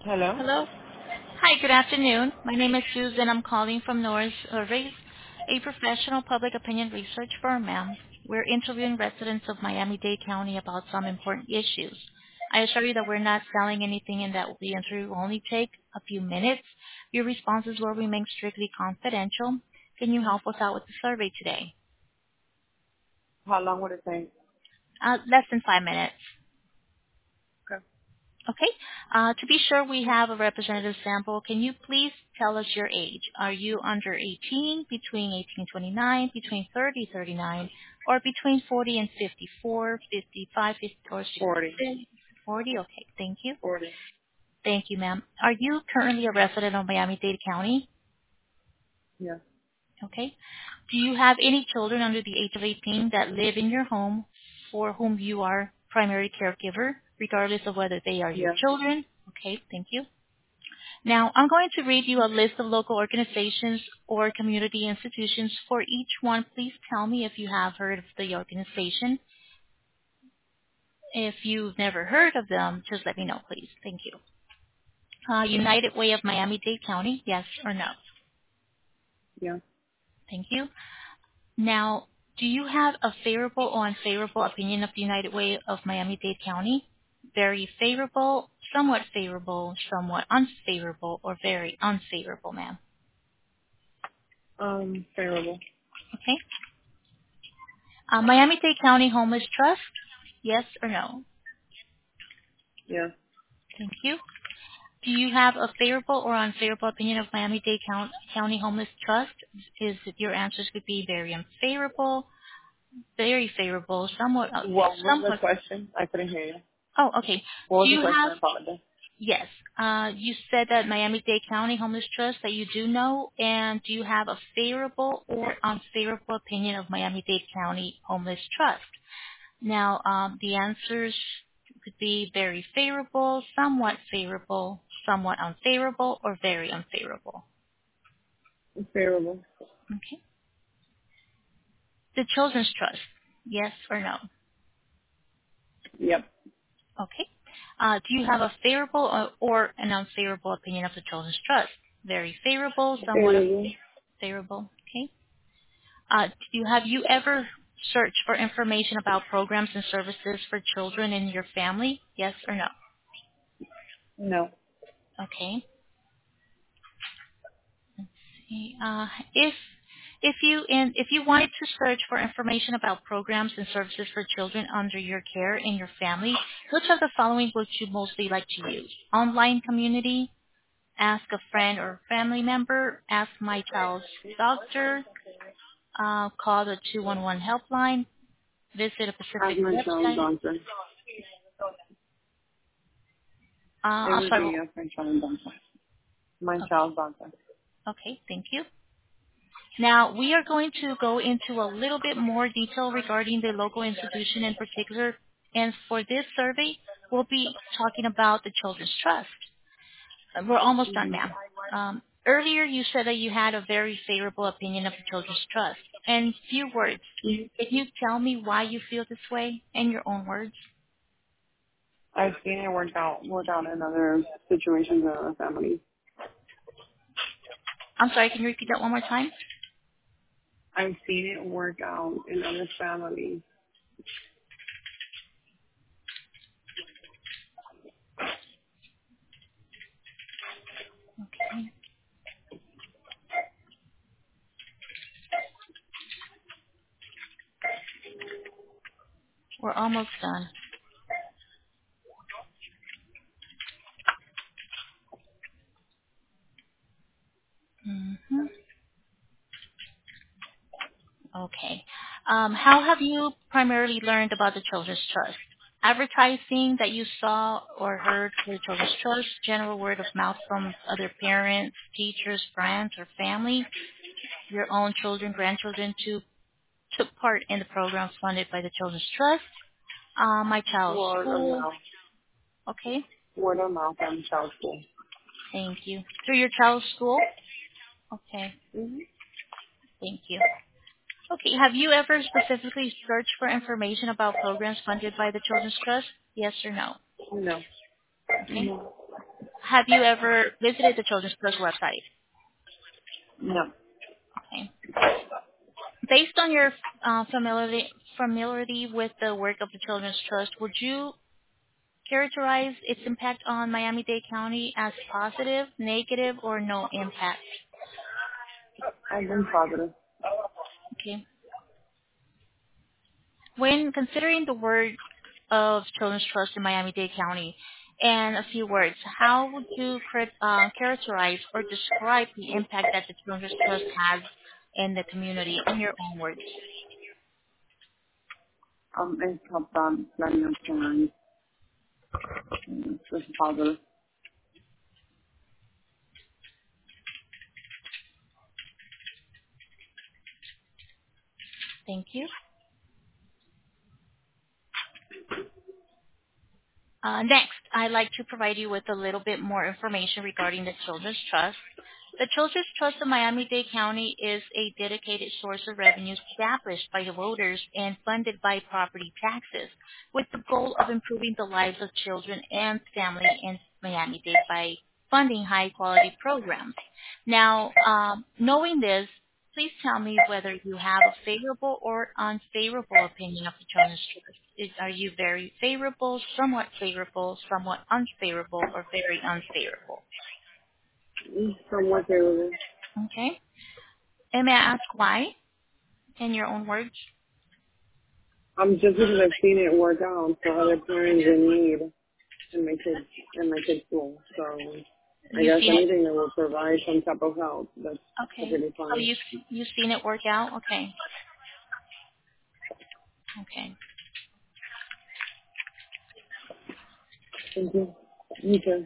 Hello? Hello. Hi, good afternoon. My name is Susan. I'm calling from Norris Surveys, a professional public opinion research firm, ma'am. We're interviewing residents of Miami-Dade County about some important issues. I assure you that we're not selling anything and that the interview will only take a few minutes. Your responses will remain strictly confidential. Can you help us out with the survey today? How long would it take? Less than 5 minutes. Okay. Okay. To be sure we have a representative sample, can you please tell us your age? Are you under 18, between 18 and 29, between 30 39, or between 40 and 54, 55, 50, or 40. 66? 40? Okay. Thank you. 40. Thank you, ma'am. Are you currently a resident of Miami-Dade County? Yeah. Okay. Do you have any children under the age of 18 that live in your home for whom you are primary caregiver, regardless of whether they are your Yeah. children? Okay, thank you. Now, I'm going to read you a list of local organizations or community institutions. For each one, please tell me if you have heard of the organization. If you've never heard of them, just let me know, please. Thank you. United Way of Miami-Dade County, yes or no? Yeah. Thank you. Now, do you have a favorable or unfavorable opinion of the United Way of Miami-Dade County? Very favorable, somewhat unfavorable, or very unfavorable, ma'am? Favorable. Okay. Miami-Dade County Homeless Trust, yes or no? Yeah. Thank you. Do you have a favorable or unfavorable opinion of Miami-Dade County Homeless Trust? Is your answers could be very unfavorable, very favorable, What was the somewhat. question? I couldn't hear you. Oh, okay. What Do was the you question? have? I apologize. Yes. You said that Miami-Dade County Homeless Trust that you do know, and do you have a favorable or unfavorable opinion of Miami-Dade County Homeless Trust? Now, the answers could be very favorable, somewhat unfavorable, or very unfavorable. Favorable. Okay. The Children's Trust, yes or no? Yep. Okay. Do you have a favorable or an unfavorable opinion of the Children's Trust? Very favorable, somewhat Favorable. favorable. Okay. Have you ever searched for information about programs and services for children in your family? Yes or no? No. Okay. Okay. If you wanted to search for information about programs and services for children under your care in your family, which of the following would you mostly like to use? Online community, ask a friend or family member, ask my child's doctor, call the 211 helpline, visit a As specific my child's website. doctor. It I'm would sorry. be a my child's doctor. My Okay. child's doctor. Okay. Thank you. Now, we are going to go into a little bit more detail regarding the local institution in particular. And for this survey, we'll be talking about the Children's Trust. We're almost done, Mm-hmm. ma'am. Earlier, you said that you had a very favorable opinion of the Children's Trust. In few words, can you tell me why you feel this way in your own words? I've seen it work out in other situations in other families. I'm sorry, can you repeat that one more time? I've seen it work out in other families. Okay. We're almost done. hmm Okay. How have you primarily learned about the Children's Trust? Advertising that you saw or heard for the Children's Trust, general word of mouth from other parents, teachers, friends, or family, your own children, grandchildren took part in the program funded by the Children's Trust. My child's Word of school. mouth. Okay. Word of mouth on child school. Thank you. Through your child's school. Okay. Mm-hmm. Thank you. Okay. Have you ever specifically searched for information about programs funded by the Children's Trust? Yes or no? No. Okay. No. Have you ever visited the Children's Trust website? No. Okay. Based on your familiarity with the work of the Children's Trust, would you characterize its impact on Miami-Dade County as positive, negative, or no impact? I've been positive. Okay. When considering the word of Children's Trust in Miami-Dade County and a few words, how would you characterize or describe the impact that the Children's Trust has in the community in your own words? It's helped on plenty of times. It's just positive. Thank you. Next, I'd like to provide you with a little bit more information regarding the Children's Trust. The Children's Trust of Miami-Dade County is a dedicated source of revenue established by the voters and funded by property taxes with the goal of improving the lives of children and families in Miami-Dade by funding high-quality programs. Now, knowing this, please tell me whether you have a favorable or unfavorable opinion of the Children's Trust. Are you very favorable, somewhat unfavorable, or very unfavorable? Somewhat favorable. Okay. And may I ask why, in your own words? Just because I've seen it work out for other parents in need in my kids' school. So I You've guess seen it. anything that will provide some type of help, that's Okay. perfectly So fine. you've seen it work out. Okay. Okay. Thank you. You too.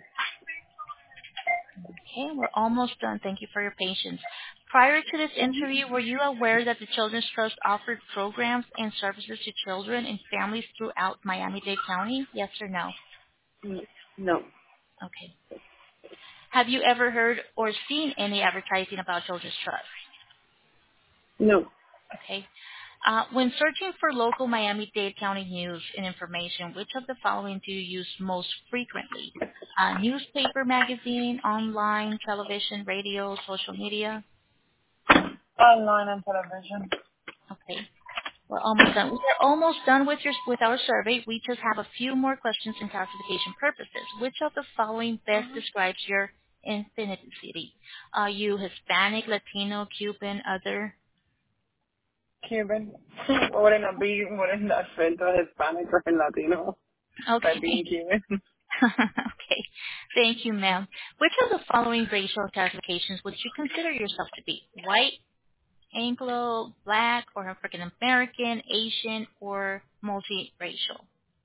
Okay. We're almost done. Thank you for your patience. Prior to this interview, were you aware that the Children's Trust offered programs and services to children and families throughout Miami-Dade County? Yes or no? No. Okay. Have you ever heard or seen any advertising about Children's Trust? No. Okay. When searching for local Miami-Dade County news and information, which of the following do you use most frequently? Newspaper, magazine, online, television, radio, social media? Online and television. Okay. We're almost done. We're almost done with our survey. We just have a few more questions and classification purposes. Which of the following best describes your ethnicity? Are you Hispanic, Latino, Cuban, other? Cuban. Wouldn't that fit the Hispanic or Latino by Okay. being Cuban? Okay. Thank you, ma'am. Which of the following racial classifications would you consider yourself to be? White, Anglo, Black, or African American, Asian, or multiracial?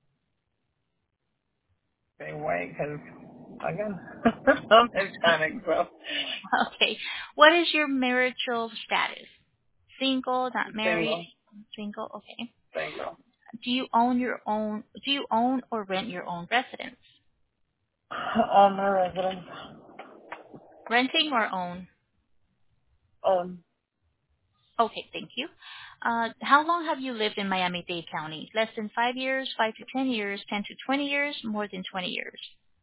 Say white, because, again, I'm Hispanic, so Okay. What is your marital status? Single, not married? single. Single, okay. Single. Do you own or rent your own residence? My residence. Renting or own? Okay, thank you. How long have you lived in Miami-Dade County? Less than 5 years, 5 to 10 years, 10 to 20 years, more than 20 years?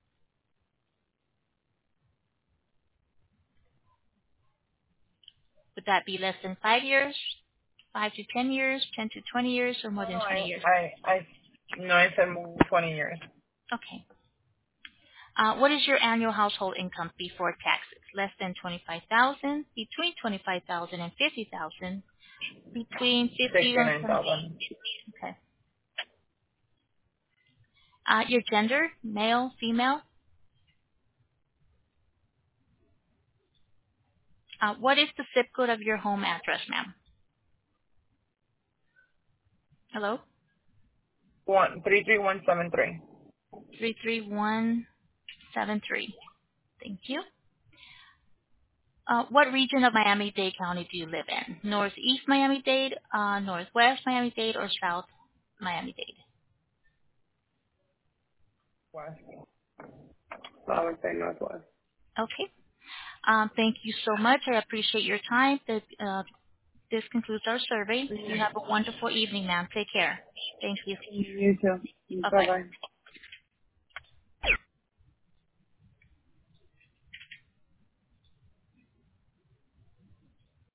Would that be less than 5 years, 5 to 10 years, 10 to 20 years, or more No, than 20 years? I said more than 20 years. Okay. What is your annual household income before taxes? Less than 25,000, between 25,000 and 50,000, between 50 and 70. 69,000. Okay. Your gender, male, female? What is the zip code of your home address, ma'am? Hello? 33173. 33173. Thank you. What region of Miami-Dade County do you live in? Northeast Miami-Dade, Northwest Miami-Dade, or South Miami-Dade? West. So I would say northwest. Okay. Thank you so much. I appreciate your time. This concludes our survey. You have a wonderful evening, ma'am. Take care. Thank you. You too. Bye-bye. Bye-bye.